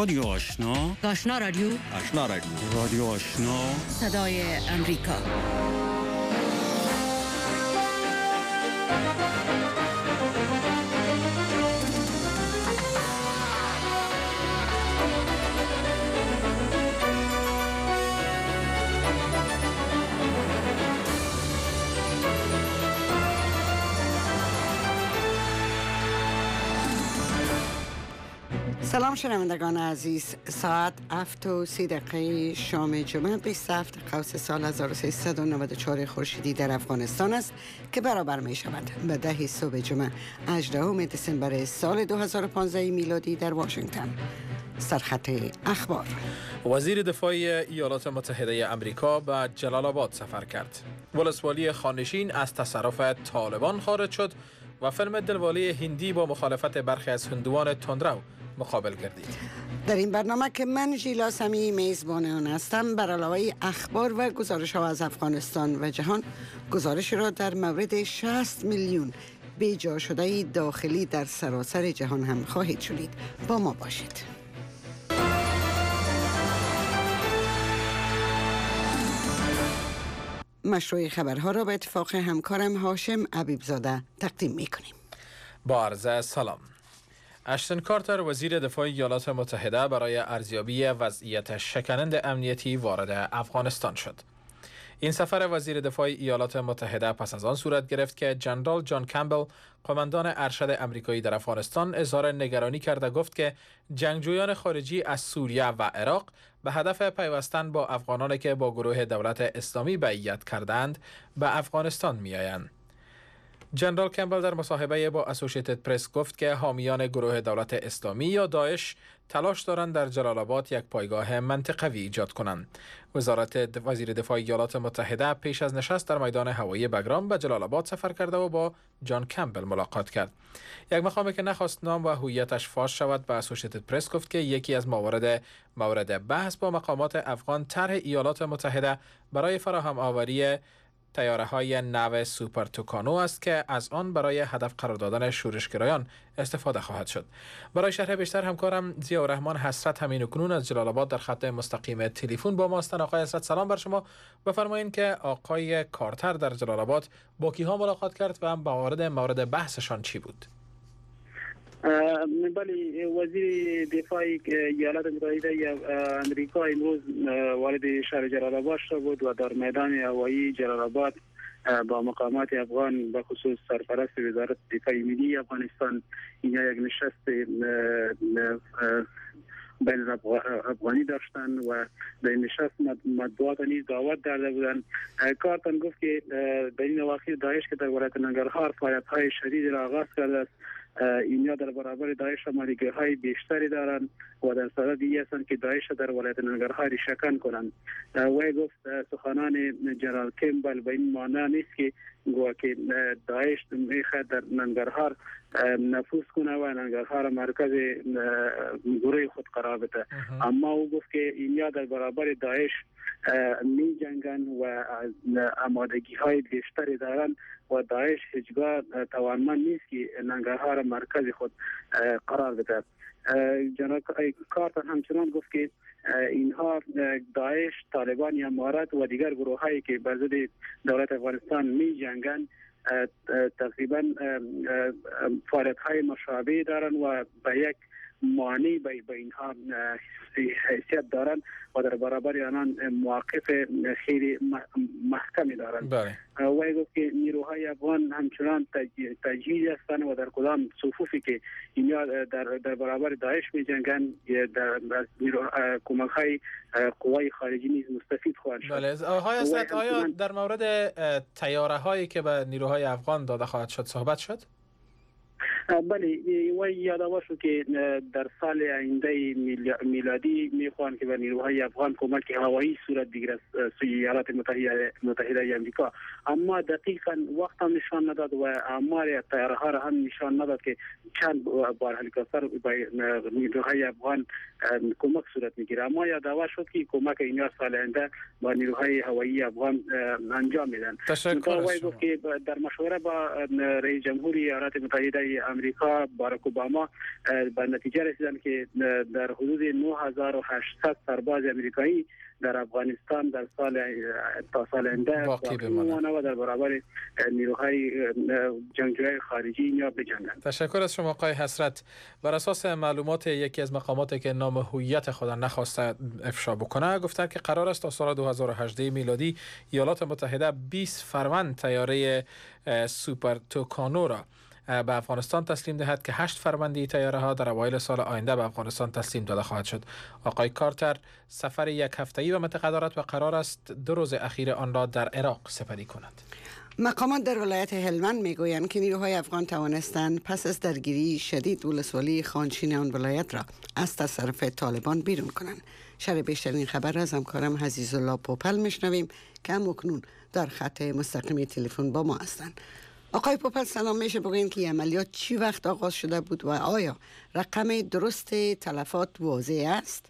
رادیو آشنا، آشنا رادیو، آشنا رادیو، رادیو آشنا، صدای امریکا. سلام شنوندگان عزیز، ساعت 7:30 شام جمعه 27 قوس سال 1394 خورشیدی در افغانستان است که برابر می شود به 10 صبح جمعه 18 دسامبر سال 2015 میلادی در واشنگتن. سرخط اخبار: وزیر دفاع ایالات متحده آمریکا به جلال آباد سفر کرد. ولسوالی خانشین از تصرف طالبان خارج شد و فیلم دلواله هندی با مخالفت برخی از هندوان تندرو مقابل گردید. در این برنامه که من ژیلا سمی میزبان آن هستم، بر علاوه اخبار و گزارش ها از افغانستان و جهان، گزارش را در مورد 60 میلیون بیجا شده داخلی در سراسر جهان هم خواهید شنید. با ما باشید. مشروع خبرها را به اتفاق همکارم هاشم عبیبزاده تقدیم می کنیم. با عرض سلام. اشتن کارتر وزیر دفاع ایالات متحده برای ارزیابی وضعیت شکننده امنیتی وارد افغانستان شد. این سفر وزیر دفاع ایالات متحده پس از آن صورت گرفت که جنرال جان کمبل، قماندان ارشد امریکایی در افغانستان، اظهار نگرانی کرده گفت که جنگجویان خارجی از سوریه و عراق به هدف پیوستن با افغانانی که با گروه دولت اسلامی بیعت کردند به افغانستان می‌آیند. جنرال کمبل در مصاحبه با اسوسییتد پرس گفت که حامیان گروه دولت اسلامی یا داعش تلاش دارند در جلال آباد یک پایگاه منطقوی ایجاد کنند. وزیر دفاع ایالات متحده پیش از نشست در میدان هوایی بگرام به جلال آباد سفر کرده و با جان کمبل ملاقات کرد. یک مقامی که نخواست نام و هویتش فاش شود به اسوسییتد پرس گفت که یکی از مورد بحث با مقامات افغان طرح ایالات متحده برای فراهم آوری طیاره‌های نو سوپر توکانو است که از آن برای هدف قرار دادن شورشگرایان استفاده خواهد شد. برای شرح بیشتر همکارم ضیاءالرحمن حسرت همین اکنون از جلال آباد در خط مستقیم تلفن با ما هستند. آقای حسرت سلام بر شما. بفرمایید که آقای کارتر در جلال آباد با کیها ملاقات کرد و مورد بحثشان چی بود؟ بله، وزیر دفاع ایالات متحده امریکا امروز وارد شهر جلال آباد شد بود و در میدان هوایی جلال آباد با مقامات افغان به خصوص سرپرست وزارت دفاع ملی افغانستان اینجا یک نشست بین افغانی داشتن و در این نشست مطبوعات نیز دعوت داده بودند. کارتن گفت که در این اواخر داعش که در ولایت ننگرهار فعالیت‌های شدید را آغاز کرده است، اینها در برابر داعش آمادگی‌های بیشتری دارند و در صدد هستند که داعش در ولایت ننگرهار شکن کنند. وی گفت سخنان جنرال کمبل به این معنی نیست که گویا داعش میخواد در ننگرهار نفوذ کنه و ننگرهار مرکز گروه خود قرار بده، اما او گفت که اینها در برابر داعش می جنگن و آمادگی های بیشتری دارند و داعش هیچگاه توانمند نیست که ننگرهار مرکز خود قرار بده. جنرال کارتر همچنان گفت که اینها داعش، طالبان، امارات و دیگر گروه هایی که بر ضد دولت افغانستان می جنگن تقریبا فعالیت های مشابه دارند و به یک معنی به اینها حیثیت دارند و در برابر آنان مواقف خیلی محکمی دارند. وی گفت که نیروهای افغان همچنان تجهیز هستند و در کدام صفوفی که اینها در برابر داعش می جنگند در کمک های قوای خارجی نیز مستفید خواهند شد. بله، آیا در مورد طیاره هایی که به نیروهای افغان داده خواهد شد صحبت شد؟ بله، و یادآور شد که در سال آینده میلادی میخوان که به نیروهای افغان کمک هوایی صورت بگیرد سوی ایالات متحده آمریکا، اما دقیقاً وقت هم نشان نداد و آمار طیاره ها را هم نشان نداد که چند بار هلیکوپتر به نیروهای افغان کمک صورت میگیره. اما یادآور شد که کمک اینها سال آینده با نیروهای هوایی افغان انجام میدن. تشکر. گفت که در مشوره با رئیس جمهور ایالات متحده امریکا باراک اوباما به نتیجه رسیدن که در حدود 9800 سرباز امریکایی در افغانستان در تا سال آینده باقی بمانند و در برابر نیروهای جنگجوی خارجی یا بجنگند. تشکر از شما آقای حسرت. بر اساس معلومات یکی از مقاماتی که نام هویت خود نخواسته افشا بکنه، گفتند که قرار است تا سال 2018 میلادی ایالات متحده 20 فروند طیاره سوپر توکانو را به افغانستان تسلیم دهد که 8 فروندی طیاره ها در اوایل سال آینده به افغانستان تسلیم داده خواهد شد. آقای کارتر سفر یک هفته‌ای به منطقه دارد و قرار است 2 روز اخیر آن را در عراق سپری کند. مقامات در ولایت هلمند میگویند که نیروهای افغان توانستند پس از درگیری شدید ولسوالی خانشین آن ولایت را از تصرف طالبان بیرون کنند. شرح بیشترین خبر از همکارم عزیزالله پوپل میشنویم که همکنون در خط مستقیم تلفن با ما هستند. آقای پوپل سلام، میشه بگوین که عملیات چی وقت آغاز شده بود و آیا رقم درست تلفات واضح است؟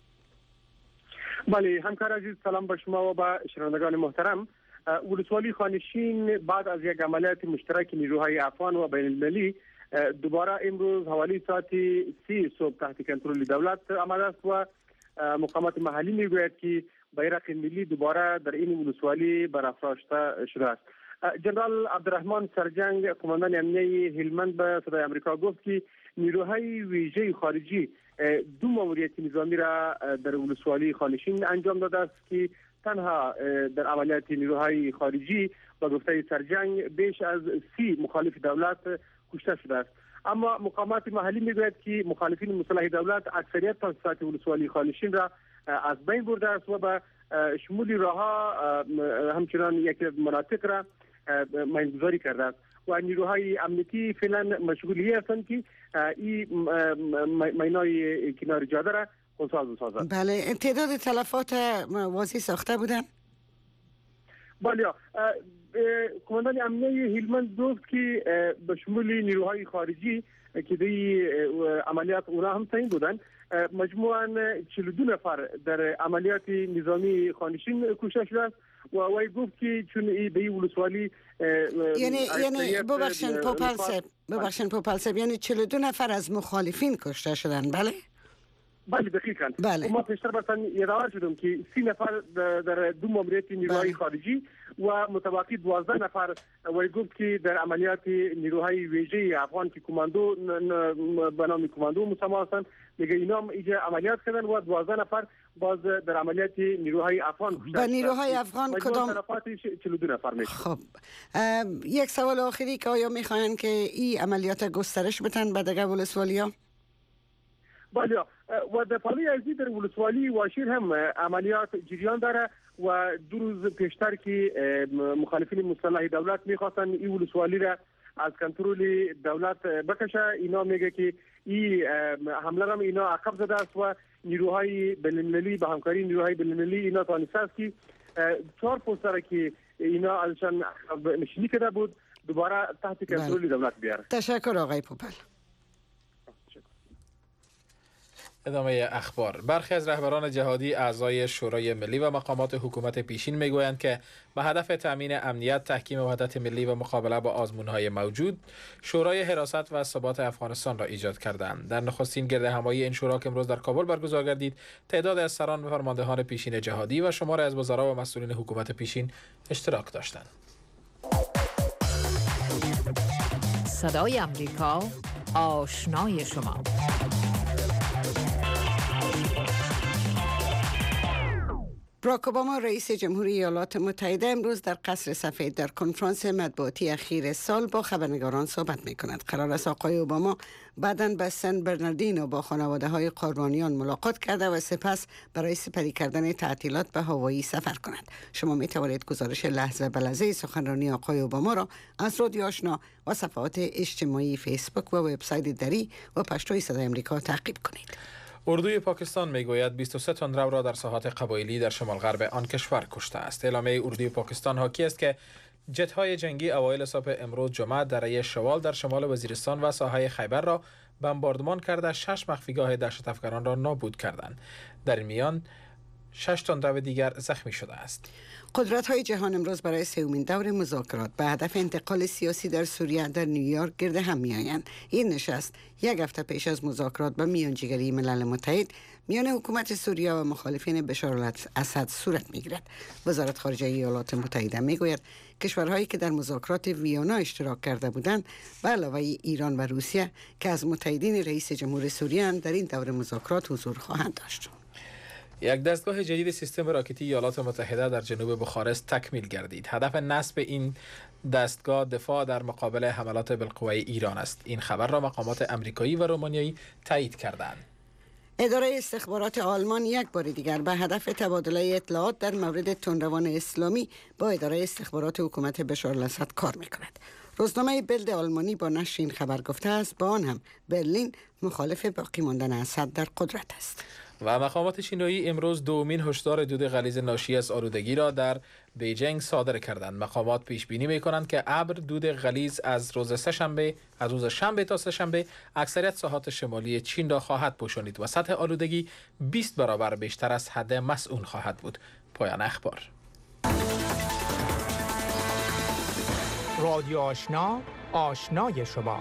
بله همکار عزیز، سلام به شما و به شنوندگان محترم. ولسوالی خانشین بعد از یک عملیات مشترک نیروهای افغان و بین المللی دوباره امروز حوالی ساعت 30 صبح تحت کنترل دولت آمده است و مقامات محلی میگوید که بیرق ملی دوباره در این ولسوالی برافراشته شده است. جنرال عبدالرحمن سرجنگ قماندان امنیه هلمند به صدای آمریکا گفت که نیروهای ویژه خارجی 2 ماموریت نظامی را در ولسوالی خانشین انجام داده است که تنها در عملیات نیروهای خارجی با گفته سرجنگ بیش از 30 مخالف دولت کشته شده است. اما مقامات محلی میگوید که مخالفین مسلح دولت اکثریت تاسیسات ولسوالی خانشین را از بین برده است و به شمول راهها همچنان یک مناطق را مینگذاری کرده است و نیروهای امنیتی فعلا مشغولی هستند که این مینای کنار جاده را خونساز بسازند. بله، تعداد تلفات واضح ساخته بودن؟ بله، قماندان امنیه هلمند گفت که به شمول نیروهای خارجی که در عملیات اونا هم تعیین بودند، مجموعاً 42 نفر در عملیات نظامی خانشین کشته شده است و وی گفت که چون به ولسوالی یعنی ببخشید پوپل صاحب، یعنی 42 نفر از مخالفین کشته شدن. بله بله دقیقاً. بله. ما پیشتر براتون یادآور شدم که 30 نفر در 2 ماموریت نیروهای خارجی و متوقع 12 نفر وی گفت که در عملیات نیروهای ویژه افغان که کماندو به نام کماندو مسمى هستند، میگه اینا هم اینجا عملیات کردن و 12 نفر باز در عملیات نیروهای افغان کشته. و نیروهای افغان کدام؟ تلفات 42 نفر میشه. خب یک سوال آخری که آیا میخواین که این عملیات گسترش بدن به دیگر ولسوالیا؟ بله، و در پالی ازی در ولسوالی واشیر هم عملیات جریان داره و 2 روز پیشتر که مخالفین مسلح دولت میخواستن این ولسوالی را از کنترل دولت بکشه، اینا میگه که این حمله را اینا عقب زده است و نیروهای بین‌المللی به همکاری نیروهای بین‌المللی اینا توانسته است که 4 پست را که اینا ازشان نشینی کرده بود دوباره تحت کنترل دولت بیاره. تشکر آقای پوپل. ادامه اخبار. برخی از رهبران جهادی اعضای شورای ملی و مقامات حکومت پیشین میگویند که به هدف تامین امنیت، تحکیم وحدت ملی و مقابله با آزمون‌های موجود، شورای حراست و ثبات افغانستان را ایجاد کردند. در نخستین گردهمایی این شورا که امروز در کابل برگزار گردید، تعداد از سران و فرماندهان پیشین جهادی و شماری از وزرا و مسئولین حکومت پیشین اشتراک داشتند. صدای آمریکا، آشنای شما. باراک اوباما رئیس جمهوری ایالات متحده امروز در قصر سفید در کنفرانس مطبوعاتی اخیر سال با خبرنگاران صحبت می کند. قرار است آقای اوباما بعداً به سن برناردینو با خانواده های قربانیان ملاقات کرده و سپس برای سپری کردن تعطیلات به هاوایی سفر کند. شما می توانید گزارش لحظه به لحظه سخنرانی آقای اوباما را از رادیو آشنا و صفحات اجتماعی فیسبوک و وبسایت دری و پشتوی صدای آمریکا تعقیب کنید. اردوی پاکستان میگوید 23 تندرو را در ساحات قبایلی در شمال غرب آن کشور کشته است. اعلامیه اردوی پاکستان حاکی است که جت‌های جنگی اوایل صبح امروز جمعه دره شوال در شمال وزیرستان و ساحه خیبر را بمباردمان کرده 6 مخفیگاه دهشت افکاران را نابود کردند. در این میان 6 تن دو دیگر زخمی شده است. قدرت‌های جهان امروز برای سومین دور مذاکرات به هدف انتقال سیاسی در سوریه در نیویورک گرد هم می‌آیند. این نشست یک هفته پیش از مذاکرات به میانجیگری ملل متحد میان حکومت سوریه و مخالفین بشار الاسد صورت می‌گیرد. وزارت خارجه ایالات متحده می‌گوید کشورهایی که در مذاکرات ویانا اشتراک کرده بودند به علاوه ایران و روسیه که از متحدین رئیس جمهور سوریه در این دور مذاکرات حضور خواهند داشت. یک دستگاه جدید سیستم راکتی ایالات متحده در جنوب بخارست تکمیل گردید. هدف نصب این دستگاه دفاع در مقابل حملات بالقوه ایران است. این خبر را مقامات امریکایی و رومانیایی تایید کردند. اداره استخبارات آلمان یک بار دیگر به هدف تبادله اطلاعات در مورد تندروان اسلامی با اداره استخبارات حکومت بشار الاسد کار می‌کند. روزنامه بلد آلمانی با نشر این خبر گفته است با آن هم برلین مخالف باقی ماندن اسد در قدرت است. و مقامات چینی امروز دومین هشدار دود غلیظ ناشی از آلودگی را در بیجینگ صادر کردند. مقامات پیش بینی می‌کنند که ابر دود غلیظ از روز شنبه تا سه‌شنبه اکثریت ساحات شمالی چین را خواهد پوشانید و سطح آلودگی 20 برابر بیشتر از حد مسئول خواهد بود. پایان اخبار. رادیو آشنا، آشنای شما.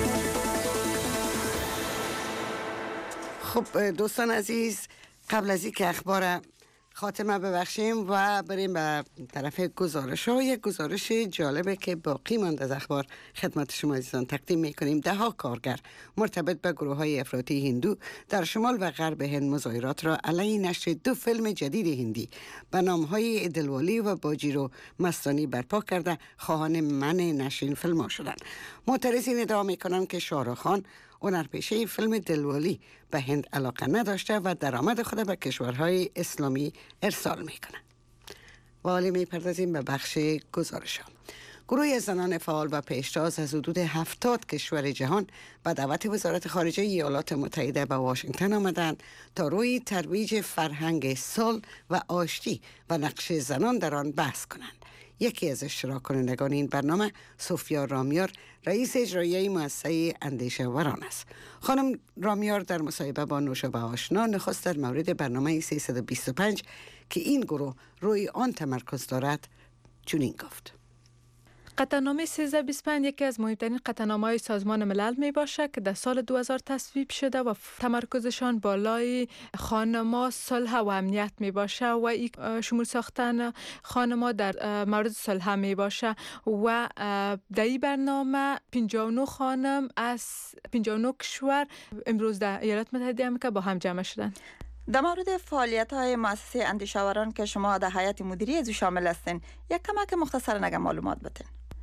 خب دوستان عزیز، قبل از اینکه اخبار خاتمه ببخشیم و بریم به طرف گزارش ها، یک گزارش جالبه که باقی مانده از اخبار خدمت شما عزیزان تقدیم میکنیم. 10 کارگر مرتبط به گروه های افراطی هندو در شمال و غرب هند مظاهرات را علیه نشر 2 فیلم جدید هندی به نام های دلوالی و باجیرو مستانی برپا کرده خواهان منع نشر این فیلم ها شدند. معترضین ادعا میکنند که شاهرخ خان هنرپیشه فیلم دلوالی به هند علاقه نداشته و درآمد خود به کشورهای اسلامی ارسال میکنه. و حالا میپردازیم به بخش گزارش ها. گروه زنان فعال و پیشتاز از حدود 70 کشور جهان به دعوت وزارت خارجه ایالات متحده به واشنگتن آمدند تا روی ترویج فرهنگ صلح و آشتی و نقش زنان در آن بحث کنند. یکی از اشتراک کنندگان این برنامه سوفیا رامیار، رئیس اجرایی مؤسسه اندیشه وران است. خانم رامیار در مصاحبه با نوشابه آشنا نخست در مورد برنامه 325 که این گروه روی آن تمرکز دارد چنین گفت: قطعنامه 1325 یکی از مهمترین قطعنامه‌های سازمان ملل می باشد که در سال 2000 تصویب شده و تمرکزشان بالای خانما، صلح و امنیت می باشد و این شمول ساختن خانما در مورد صلح می باشد و در این برنامه 59 خانم از 59 کشور امروز در ایالات متحده آمریکا با هم جمع شدند. در مورد فعالیت‌های مؤسسه اندیشه وران که شما در هیئت مدیره از شامل هستین، یک کمک مختصر نگه معلومات بدین.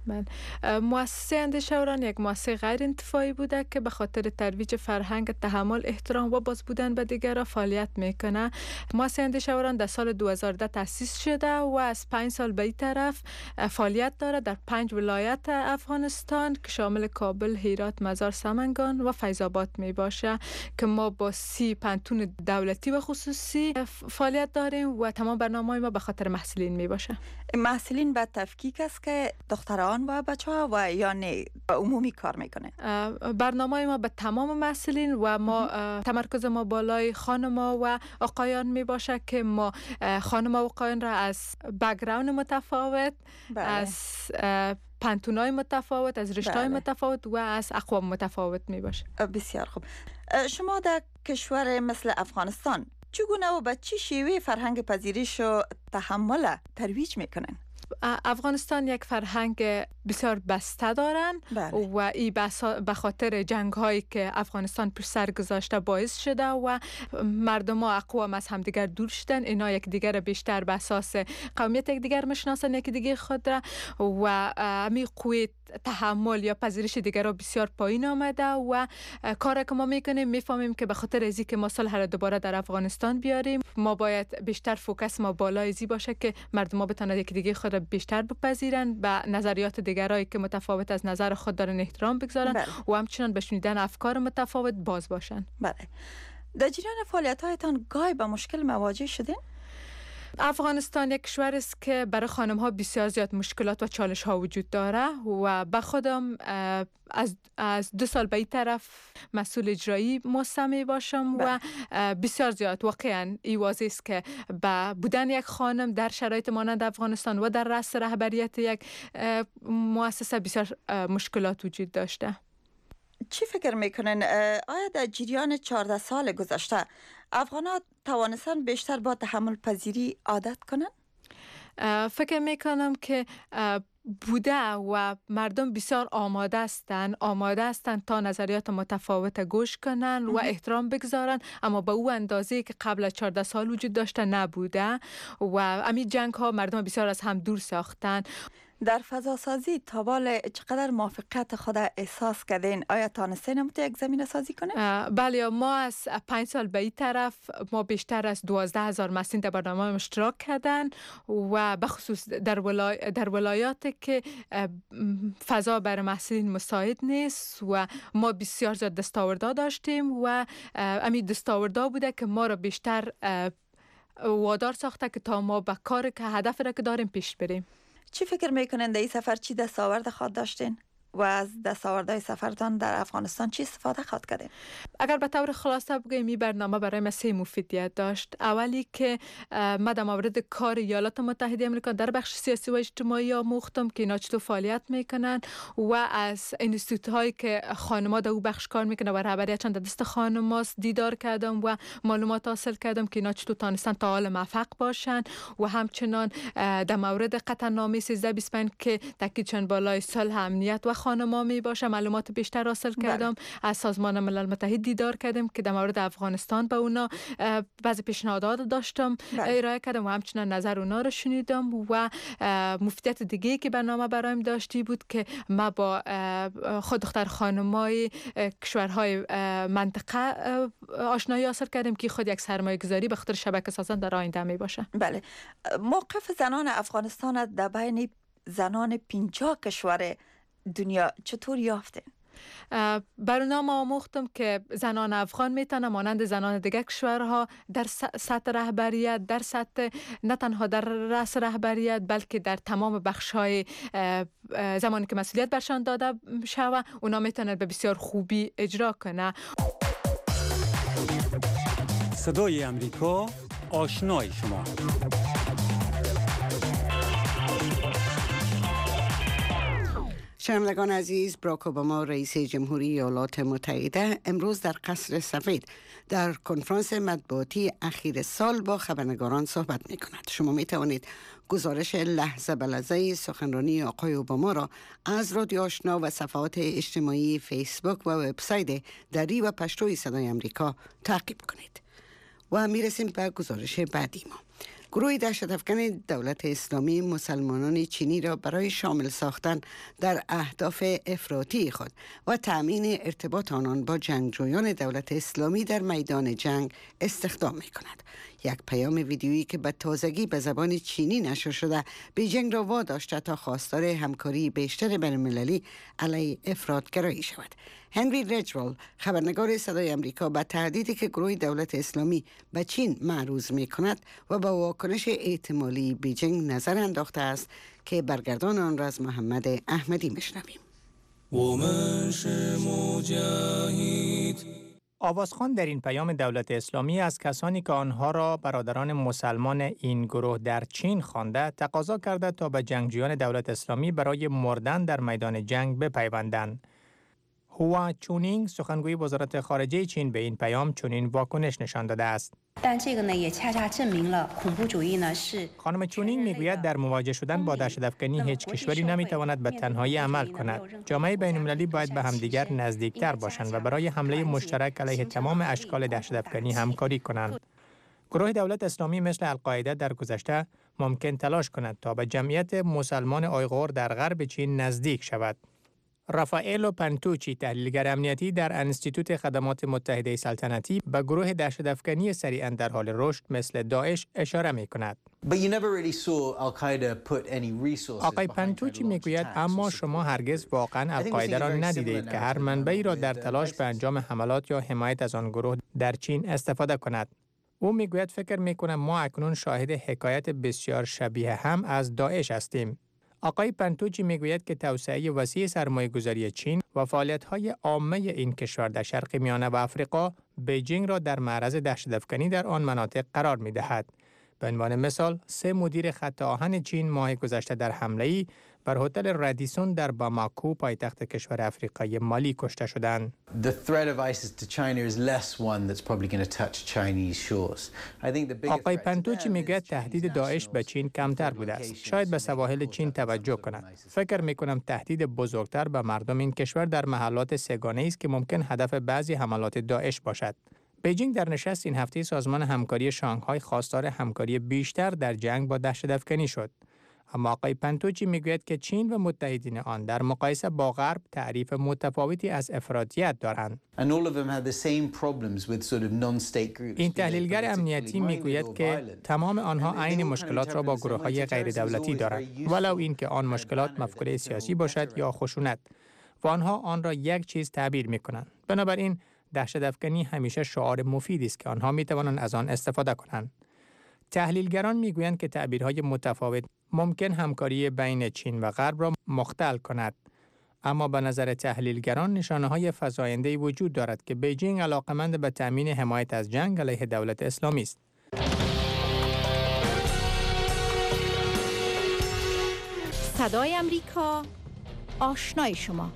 مؤسسه اندیشه وران یک مؤسسه غیر انتفاعی بوده که به خاطر ترویج فرهنگ تحمل، احترام و باز بودن به دیگران فعالیت میکنه. مؤسسه اندیشه وران در سال 2010 تأسیس شده و از 5 سال به این طرف فعالیت داره در 5 ولایت افغانستان که شامل کابل، هرات، مزار، سمنگان و فیض آباد می باشه که ما با 30 پانتون دولتی و خصوصی فعالیت داریم و تمام برنامه‌های ما به خاطر محصلین می باشه. محصلین به تفکیک است که دختران و بچه‌ها و یا نه عمومی کار میکنه؟ برنامه ما به تمام محصلین و ما تمرکز ما بالای خانم‌ها و آقایان می باشه که ما خانم‌ها و آقایان را از بک‌گراند متفاوت، از پانتونای متفاوت، از رشته‌های متفاوت و از اقوام متفاوت می باشه. بسیار خوب. شما در کشور مثل افغانستان چگونه و به چه شیوه فرهنگ پذیرش و تحمل ترویج میکنن؟ افغانستان یک فرهنگ بسیار بسته دارن و این به خاطر جنگ هایی که افغانستان پر سر گذاشته باعث شده و مردم و اقوام از همدیگر دور شدن. اینا یک دیگر بیشتر به اساس قومیت یک دیگر میشناسن، یک دیگر خود را و می قوت تحمل یا پذیرش دیگر را بسیار پایین آمده و کاری که ما میکنیم میفهمیم که به خاطر ازی که ما صلح را دوباره در افغانستان بیاریم ما باید بیشتر فوکس ما بالای ازی باشه که مردم ها بتونن یک دیگه خود را بیشتر بپذیرن، به نظریات دیگرایی که متفاوت از نظر خود دارن احترام بگذارن و همچنان به شنیدن افکار متفاوت باز باشن. بله. در جریان فعالیت‌هایتان گاهی با مشکل مواجه شدین؟ افغانستان یک کشور است که برای خانم ها بسیار زیاد مشکلات و چالش ها وجود داره و به خودم از 2 سال به این طرف مسئول اجرایی مستمع باشم و بسیار زیاد واقعا این واضح است که با بودن یک خانم در شرایط مانند افغانستان و در رأس رهبریت یک مؤسسه بسیار مشکلات وجود داشته. چی فکر میکنین آیا در جریان 14 سال گذشته افغان‌ها توانستن بیشتر با تحمل پذیری عادت کنن؟ فکر میکنم که بوده و مردم بسیار آماده هستند تا نظریات متفاوت گوش کنن و احترام بگذارن، اما به او اندازه که قبل از 14 سال وجود داشته نبوده و امی جنگ ها مردم بسیار از هم دور ساختن. در فضا سازی تا بال چقدر موفقیت خود احساس کردین؟ آیا تانستین یک زمینه سازی کنه؟ بله، ما از 5 سال به این طرف ما بیشتر از 12,000 مسین در برنامه اشتراک کردن و بخصوص در ولایاتی که فضا برای مسین مساعد نیست و ما بسیار زیاد دستاوردها داشتیم و همین دستاوردها بوده که ما را بیشتر وادار ساخته که تا ما به کار که هدف را که داریم پیش بریم. چی فکر میکنین در این سفر چی دستاورد خود داشتین و از دستاوردهای سفرتان در افغانستان چی استفاده خود کردین؟ اگر به طور خلاصه بگویم این برنامه برای من 3 موفیدیت داشت. اولی که من در مورد کار ایالات متحده آمریکا در بخش سیاسی و اجتماعی آموختم که اینا چطور فعالیت میکنن و از انستیتوت هایی که خانم‌ها در او بخش کار میکنن و رهبریتشان در دست خانم‌هاست دیدار کردم و معلومات حاصل کردم که اینا چطور تانستن تا حال موفق باشن و همچنان در مورد قطعنامه 1325 که تاکیدشان بالای صلح امنیت و خانم‌ها می باشه معلومات بیشتر حاصل کردم. از سازمان ملل متحد دیدار کردم که در مورد افغانستان به اونا بعضی پیشنهادات داشتم ارائه کردم و همچنان نظر اونا رو شنیدم و مفیدیت دیگه که برنامه برایم داشتی بود که ما با خود دختر خانمای کشورهای منطقه آشنایی حاصل کردیم که خود یک سرمایه گذاری به خاطر شبکه سازان در آینده می باشه. بله، موقف زنان افغانستان در بین زنان 50 کشور دنیا چطور یافتین؟ برنامه آموختم که زنان افغان میتونن مانند زنان دیگر کشورها در سطح رهبریت، در سطح نه تنها در رأس رهبریت بلکه در تمام بخش‌های زمانی که مسئولیت برشان داده شوه اونا میتونن به بسیار خوبی اجرا کنه. صدای امریکا، آشنای شما. شنوندگان عزیز، باراک اوباما رئیس جمهوری ایالات متحده امروز در قصر سفید در کنفرانس مطبوعاتی اخیر سال با خبرنگاران صحبت می کند. شما می توانید گزارش لحظه به لحظه سخنرانی آقای اوباما را از رادیو آشنا و صفحات اجتماعی فیسبوک و وبسایت دری و پشتوی صدای امریکا تعقیب کنید. و می رسیم به گزارش بعدی ما. گروه دهشت‌افکن دولت اسلامی مسلمانان چینی را برای شامل ساختن در اهداف افراطی خود و تأمین ارتباط آنان با جنگجویان دولت اسلامی در میدان جنگ استخدام می کند. یک پیام ویدیویی که به تازگی به زبان چینی نشر شده بیجینگ را واداشته تا خواستار همکاری بیشتر بین‌المللی علیه افراطگرایی شود. هنری رجوال، خبرنگار صدای امریکا، به تهدیدی که گروه دولت اسلامی به چین معروض می کند و با واکنش احتمالی بیجینگ نظر انداخته است که برگردان آن را از محمد احمدی میشنویم. آوازخوان در این پیام دولت اسلامی از کسانی که آنها را برادران مسلمان این گروه در چین خوانده تقاضا کرده تا به جنگجویان دولت اسلامی برای مردن در میدان جنگ بپیوندند. هوا چونینگ، سخنگوی وزارت خارجه چین، به این پیام چنین واکنش نشان داده است. خانم چونینگ میگوید در مواجه شدن با دهشت‌افکنی هیچ کشوری نمیتواند به تنهایی عمل کند. جامعه بین‌المللی باید به همدیگر نزدیکتر باشند و برای حمله مشترک علیه تمام اشکال دهشت‌افکنی همکاری کنند. گروه دولت اسلامی مثل القاعده در گذشته ممکن تلاش کند تا به جمعیت مسلمان آیغور در غرب چین نزدیک شود. رافائلو پنتوچی، تحلیلگر امنیتی در انستیتوت خدمات متحده سلطنتی، به گروه دهشت‌افکنی سریعاً در حال رشد مثل داعش اشاره می‌کند. آقای پنتوچی میگوید اما شما هرگز واقعاً القاعده را ندیدید که هر منبعی را در تلاش به انجام حملات یا حمایت از آن گروه در چین استفاده کند. او میگوید فکر میکنم ما اکنون شاهد حکایت بسیار شبیه هم از داعش هستیم. آقای پنتوچی میگوید که توسعه وسیع سرمایه‌گذاری چین و فعالیت‌های عامه این کشور در شرق میانه و آفریقا بیجینگ را در معرض دهشت‌افکنی در آن مناطق قرار می‌دهد. به عنوان مثال، 3 مدیر خط آهن چین ماه گذشته در حمله‌ای بر هتل رادیسون در باماکو پایتخت کشور آفریقای مالی کشته شدند. آقای پنتوچی میگوید تهدید داعش به چین کمتر بوده است. شاید به سواحل چین توجه کند. فکر میکنم تهدید بزرگتر به مردم این کشور در محلات سه‌گانه‌ای است که ممکن هدف بعضی حملات داعش باشد. بیجینگ در نشست این هفته سازمان همکاری شانگهای خواستار همکاری بیشتر در جنگ با دهشت‌افکنی شد. اما آقای پنتوچی میگوید که چین و متحدین آن در مقایسه با غرب تعریف متفاوتی از افراطیت دارند. این تحلیلگر امنیتی میگوید که تمام آنها عین مشکلات را با گروه‌های غیر دولتی دارند، ولو اینکه آن مشکلات مفکوره سیاسی باشد یا خشونت، و آنها آن را یک چیز تعبیر میکنند. بنابراین دهشت‌افکنی همیشه شعار مفیدی است که آنها میتوانند از آن استفاده کنند. تحلیلگران میگویند که تعبیرهای متفاوت ممکن همکاری بین چین و غرب را مختل کند، اما به نظر تحلیلگران نشانه‌های فزاینده‌ای وجود دارد که بیجینگ علاقمند به تامین حمایت از جنگ علیه دولت اسلامی است. صدای امریکا، آشنای شما.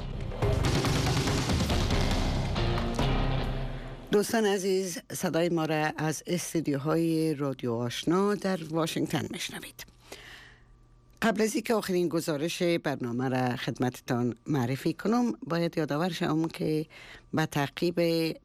دوستان عزیز، صدای ما را از استودیوهای رادیو آشنا در واشنگتن میشنوید. قبل از اینکه آخرین گزارش برنامه را خدمتتان معرفی کنم، باید یادآور شوم که به تعقیب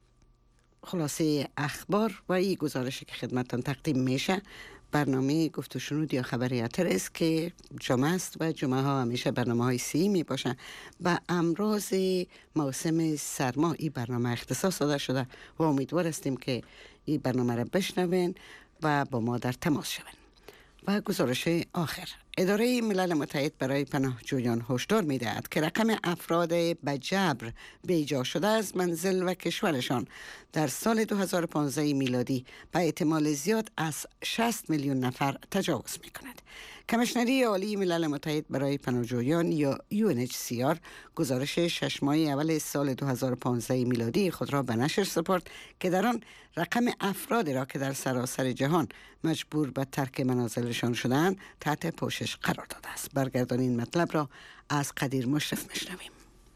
خلاصه اخبار و این گزارشی که خدمتتان تقدیم میشه برنامه گفت و شنود یا خبریاتر است که جمعه است و جمعه ها همیشه برنامه های سی می باشن. به امراض موسم سرما این برنامه اختصاص داده شده و امیدوار هستیم که این برنامه را بشنوین و با ما در تماس شوین. و گزارش آخر، اداره ملل متحد برای پناهجویان هشدار می‌دهد که رقم افراد به جبر بیجا شده از منزل و کشورشان در سال 2015 میلادی به احتمال زیاد از 60 میلیون نفر تجاوز می‌کند. کمیشنری عالی ملل متحد برای پناهجویان یا UNHCR گزارش 6 ماهه اول سال 2015 میلادی خود را به نشر سپرد که در آن رقم افرادی را که در سراسر جهان مجبور به ترک منازلشان شدند تحت پوشش قرار داده است. برگردان این مطلب را از قدیر مشرف میشنویم.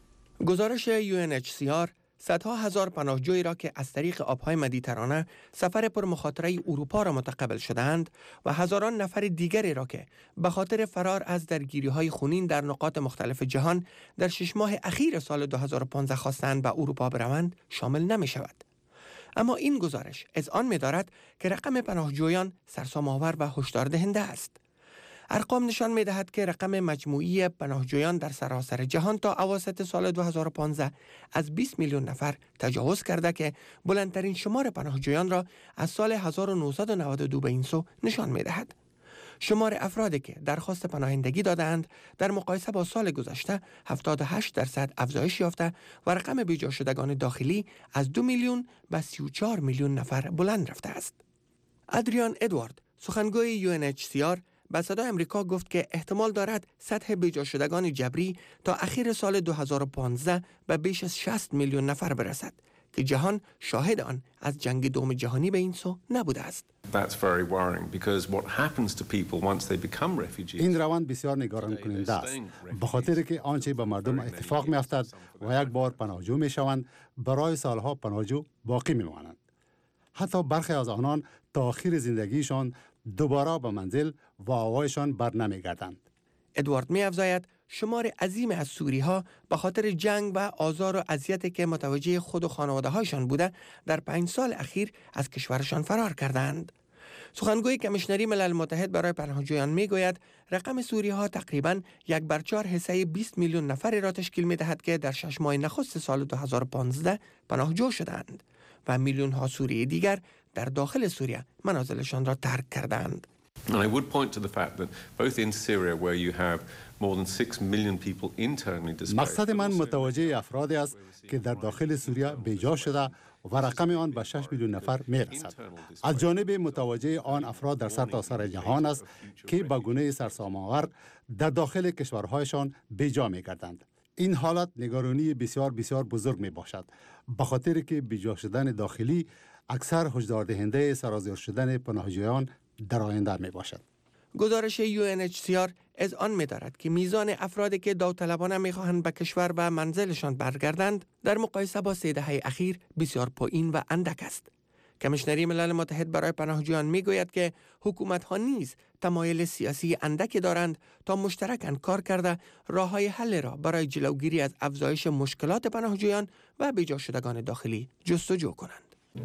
گزارش UNHCR صدها هزار پناهجویی را که از طریق آبهای مدیترانه سفر پر مخاطره اروپا را متقبل شدند و هزاران نفر دیگری را که به خاطر فرار از درگیری‌های خونین در نقاط مختلف جهان در 6 ماه اخیر سال 2015 خواستند به اروپا بروند شامل نمی شود. اما این گزارش اذعان می دارد که رقم پناهجویان سرسام‌آور و هشدار دهنده است. ارقام نشان می دهد که رقم مجموعی پناهجویان در سراسر جهان تا اواسط سال 2015 از 20 میلیون نفر تجاوز کرده که بلندترین شمار پناهجویان را از سال 1992 به این سو نشان می دهد. شمار افرادی که درخواست پناهندگی دادند در مقایسه با سال گذشته 78% افزایش یافته و رقم بیجا شدگان داخلی از 2 میلیون به 34 میلیون نفر بلند رفته است. ادریان ادوارد، سخنگوی UNHCR، به صدای امریکا گفت که احتمال دارد سطح بیجا شدگان جبری تا اخیر سال 2015 به بیش از 60 میلیون نفر برسد که جهان شاهد آن از جنگ دوم جهانی به این سو نبوده است. این روند بسیار نگران کننده است، به خاطر که آنچه به مردم اتفاق می افتد و یک بار پناهجو می شوند برای سالها پناهجو باقی می مانند. حتی برخی از آنان تا آخر زندگیشان دوباره به منزل و آوایشان بر نمی گردند. ادوارد می افزاید شمار عظیم از سوری ها به خاطر جنگ و آزار و اذیتی که متوجه خود و خانواده هایشان بوده در 5 سال اخیر از کشورشان فرار کردند. سخنگوی کمیشنری ملل متحد برای پناهجویان می گوید رقم سوری ها تقریباً 1/4 حصه 20 میلیون نفری را تشکیل می دهد که در 6 ماه نخست سال 2015 پناهجو شدند و میلیون ها سوری دیگر در داخل سوریه منازلشان را ترک کردند. And I would point to the fact that both in Syria where you have more than 6 million people internally displaced. مقصد من متوجه افرادی است که در داخل سوریه بیجا شده و رقم آن به 6 میلیون نفر می رسد. از جانب متوجه آن افراد در سرتاسر جهان است که به گونه سرسام‌آور در داخل کشورهایشان بیجا می گردند. این حالت نگرانی بسیار بزرگ می باشد، به خاطر که بیجا شدن داخلی اکثر هشدار دهنده سرازیر شدن پناهجویان در آینده می باشد. گزارش UNHCR از آن می دارد که میزان افرادی که داوطلبانه می خواهند به کشور و منزلشان برگردند در مقایسه با 3 دهه اخیر بسیار پایین و اندک است. کمیشنری ملل متحد برای پناهجویان می گوید که حکومت ها نیز تمایل سیاسی اندکی دارند تا مشترکاً کار کرده راه‌های حل را برای جلوگیری از افزایش مشکلات پناهجویان و بیجا شدگان داخلی جستجو کنند.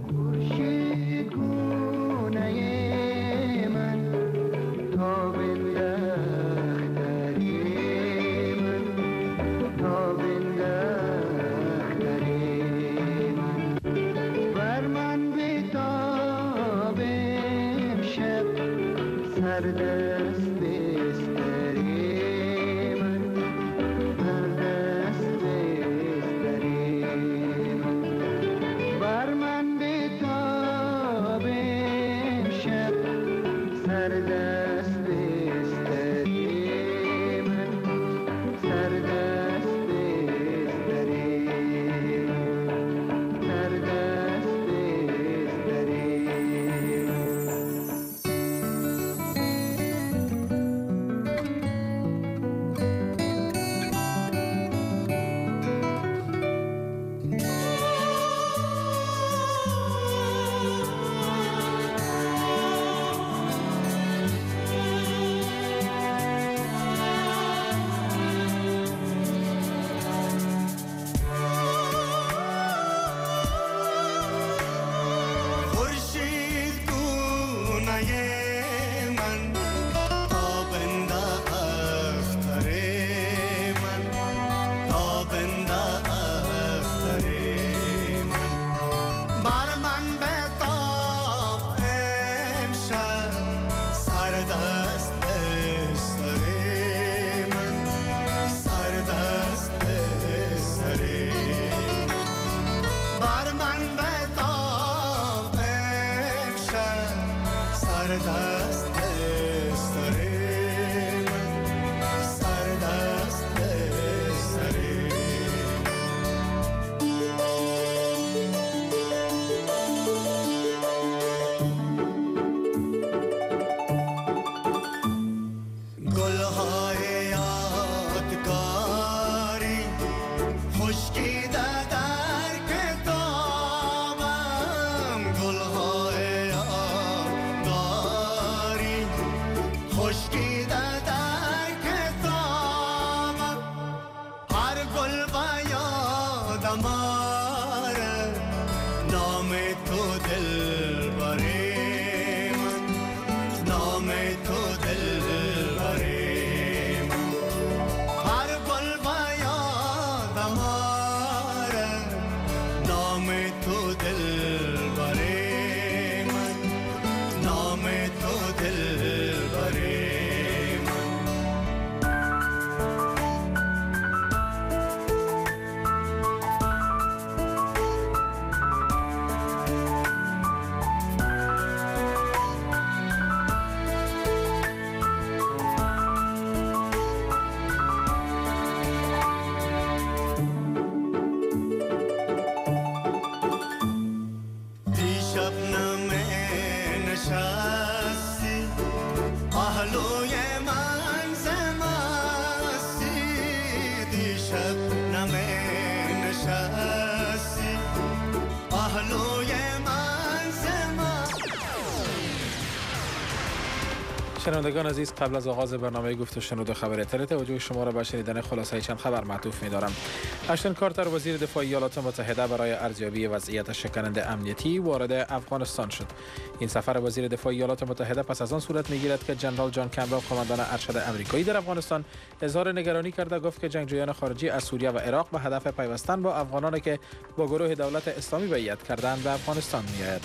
شنوندگان عزیز، قبل از آغاز برنامه گفت و شنود خبر اطلاع توجه شما را به شنیدن خلاصه چند خبر معطوف می‌دارم. اشتن کارتر وزیر دفاع ایالات متحده برای ارزیابی وضعیت شکننده امنیتی وارد افغانستان شد. این سفر وزیر دفاع ایالات متحده پس از آن صورت می‌گیرد که جنرال جان کمبل قماندان ارشد آمریکایی در افغانستان اظهار نگرانی کرده، گفت که جنگجویان خارجی از سوریه و عراق به هدف پیوستن با افغانانی که با گروه دولت اسلامی بیعت کردند به افغانستان می‌آید.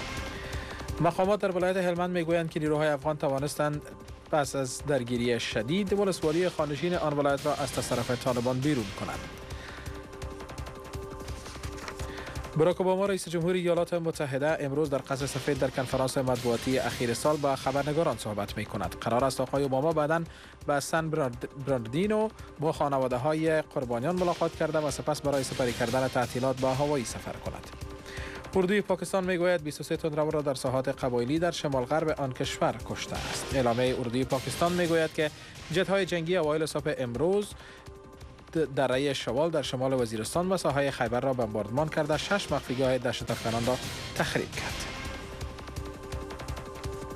مقامات در ولایت هلمند میگویند که نیروهای افغان توانستند پس از درگیری شدید ولسوالی خانشین آن ولایت را از تصرف طالبان بیرون کنند. باراک اوباما رئیس جمهوری ایالات متحده امروز در قصر سفید در کنفرانس مطبوعاتی اخیر سال با خبرنگاران صحبت می‌کند. قرار است آقای اوباما بعداً به سن برناردینو با خانواده‌های قربانیان ملاقات کرده و سپس برای سپری کردن تعطیلات با هوایی سفر کند. اردوی پاکستان میگوید 23 تندرو را در ساحات قبایلی در شمال غرب آن کشور کشته است. اعلامیه اردوی پاکستان میگوید که جت‌های جنگی اوایل صبح امروز دره شوال در شمال وزیرستان و ساحه خیبر را بمباردمان کرده 6 مخفیگاه دهشت‌افکنان را تخریب کرد.